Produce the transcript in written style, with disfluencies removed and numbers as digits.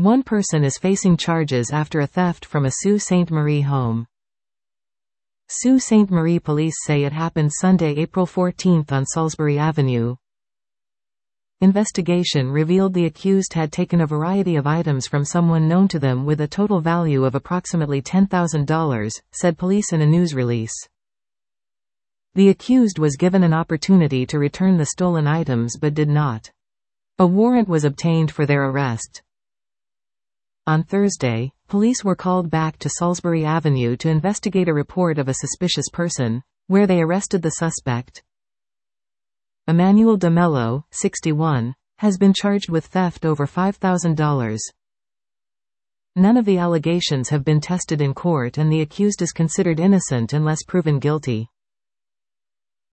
One person is facing charges after a theft from a Sault Ste. Marie home. Sault Ste. Marie police say it happened Sunday, April 14 on Salisbury Avenue. Investigation revealed the accused had taken a variety of items from someone known to them with a total value of approximately $10,000, said police in a news release. The accused was given an opportunity to return the stolen items but did not. A warrant was obtained for their arrest. On Thursday, police were called back to Salisbury Avenue to investigate a report of a suspicious person, where they arrested the suspect. Emmanuel de Mello, 61, has been charged with theft over $5,000. None of the allegations have been tested in court and the accused is considered innocent unless proven guilty.